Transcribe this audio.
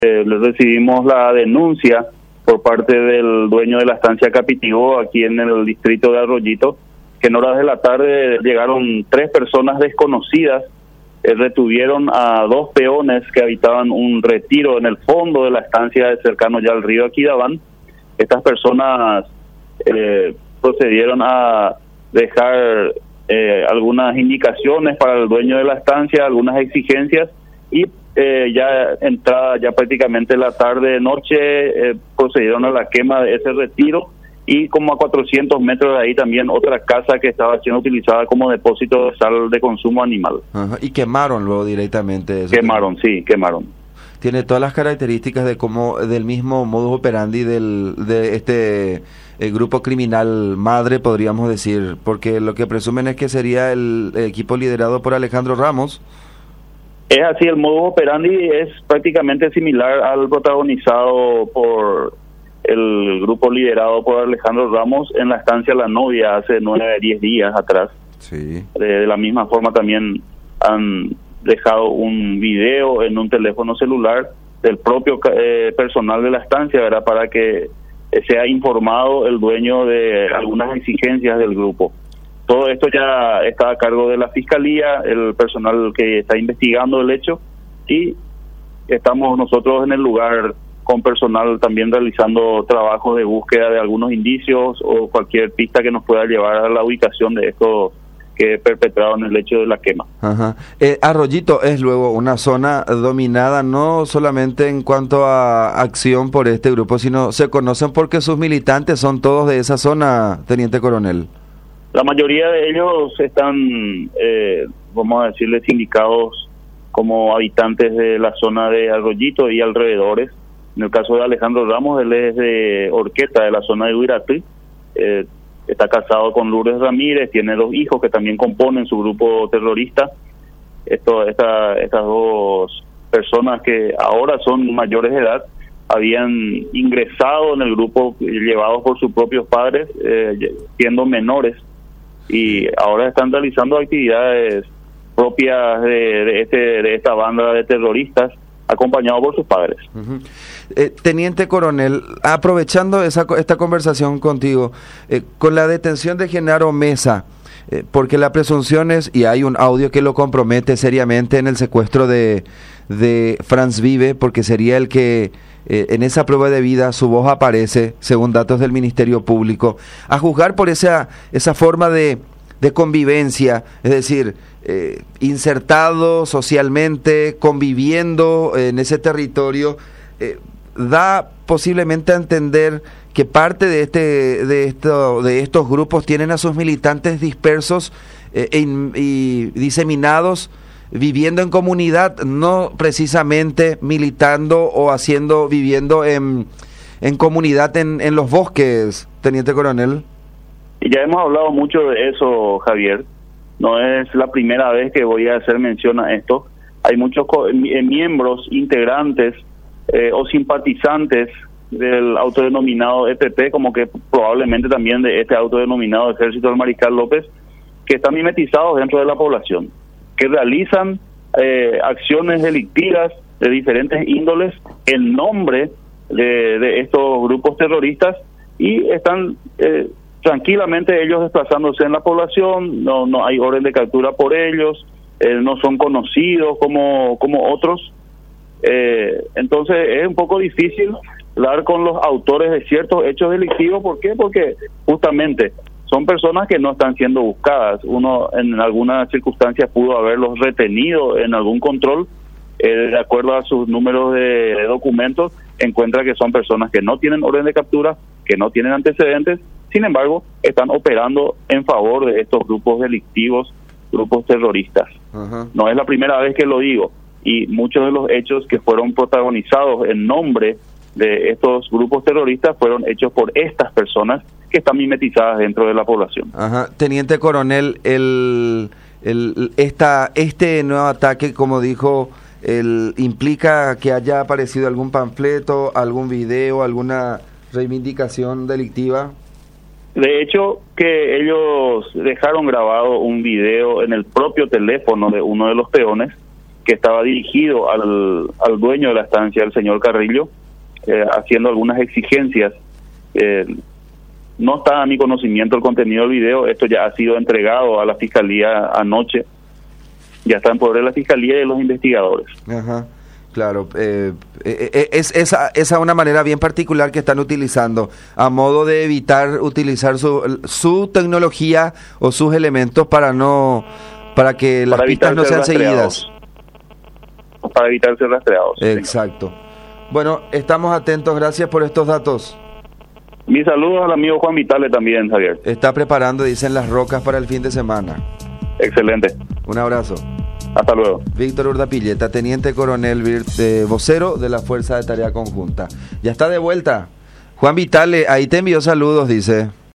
Le recibimos la denuncia por parte del dueño de la estancia Capitivo aquí en el distrito de Arroyito, que en horas de la tarde llegaron 3 personas desconocidas, retuvieron a 2 peones que habitaban un retiro en el fondo de la estancia cercano ya al río Aquidabán. Estas personas procedieron a dejar algunas indicaciones para el dueño de la estancia, algunas exigencias, y ya entrada ya prácticamente la tarde-noche procedieron a la quema de ese retiro, y como a 400 metros de ahí también otra casa que estaba siendo utilizada como depósito de sal de consumo animal. Ajá. Y quemaron luego directamente eso. Quemaron, sí, quemaron. Tiene todas las características del mismo modus operandi de este grupo criminal madre, podríamos decir, porque lo que presumen es que sería el equipo liderado por Alejandro Ramos. Es así, el modus operandi es prácticamente similar al protagonizado por el grupo liderado por Alejandro Ramos en la estancia La Novia hace 9 a 10 días atrás. Sí. De la misma forma también han dejado un video en un teléfono celular del propio personal de la estancia, ¿verdad?, para que sea informado el dueño de algunas exigencias del grupo. Todo esto ya está a cargo de la Fiscalía, el personal que está investigando el hecho, y estamos nosotros en el lugar con personal también realizando trabajos de búsqueda de algunos indicios o cualquier pista que nos pueda llevar a la ubicación de estos que perpetraron el hecho de la quema. Ajá. Arroyito es luego una zona dominada no solamente en cuanto a acción por este grupo, sino se conocen porque sus militantes son todos de esa zona, Teniente Coronel. La mayoría de ellos están, vamos a decirles, indicados como habitantes de la zona de Arroyito y alrededores. En el caso de Alejandro Ramos, él es de Horqueta, de la zona de Huiratí. Está casado con Lourdes Ramírez, tiene 2 hijos que también componen su grupo terrorista. Estas 2 personas que ahora son mayores de edad habían ingresado en el grupo llevados por sus propios padres, siendo menores, y ahora están realizando actividades propias de esta banda de terroristas, acompañados por sus padres. Uh-huh. Teniente Coronel, aprovechando esta conversación contigo, con la detención de Genaro Mesa, porque la presunción es, y hay un audio que lo compromete seriamente en el secuestro de Franz Vive, porque sería el que en esa prueba de vida su voz aparece, según datos del Ministerio Público, a juzgar por esa forma de convivencia, es decir, insertado socialmente, conviviendo en ese territorio, da posiblemente a entender que parte de estos grupos tienen a sus militantes dispersos y diseminados, viviendo en comunidad, no precisamente militando o viviendo en comunidad en los bosques, Teniente Coronel. Ya hemos hablado mucho de eso, Javier. No es la primera vez que voy a hacer mención a esto. Hay muchos miembros, integrantes o simpatizantes del autodenominado EPP, como que probablemente también de este autodenominado Ejército del Mariscal López, que están mimetizados dentro de la población, que realizan acciones delictivas de diferentes índoles en nombre de estos grupos terroristas, y están tranquilamente ellos desplazándose en la población. No hay orden de captura por ellos, no son conocidos como otros. Entonces es un poco difícil hablar con los autores de ciertos hechos delictivos. ¿Por qué? Porque justamente son personas que no están siendo buscadas. Uno en algunas circunstancias pudo haberlos retenido en algún control, de acuerdo a sus números de documentos, encuentra que son personas que no tienen orden de captura, que no tienen antecedentes. Sin embargo, están operando en favor de estos grupos delictivos, grupos terroristas. Uh-huh. No es la primera vez que lo digo, y muchos de los hechos que fueron protagonizados en nombre de estos grupos terroristas fueron hechos por estas personas que están mimetizadas dentro de la población. Ajá. Teniente Coronel, este nuevo ataque, como dijo, implica que haya aparecido algún panfleto, algún video, alguna reivindicación delictiva. De hecho, que ellos dejaron grabado un video en el propio teléfono de uno de los peones, que estaba dirigido al dueño de la estancia, el señor Carrillo, haciendo algunas exigencias. No está a mi conocimiento el contenido del video, esto ya ha sido entregado a la Fiscalía anoche, ya está en poder de la Fiscalía y de los investigadores. Ajá. Claro, esa una manera bien particular que están utilizando a modo de evitar utilizar su tecnología o sus elementos para que las pistas no sean seguidas. Para evitar ser rastreados. Exacto. Señor. Bueno, estamos atentos, gracias por estos datos. Mis saludos al amigo Juan Vitale también, Javier. Está preparando, dicen, las rocas para el fin de semana. Excelente. Un abrazo. Hasta luego. Víctor Urdapilleta, teniente coronel, vocero de la Fuerza de Tarea Conjunta. Ya está de vuelta. Juan Vitale, ahí te envió saludos, dice.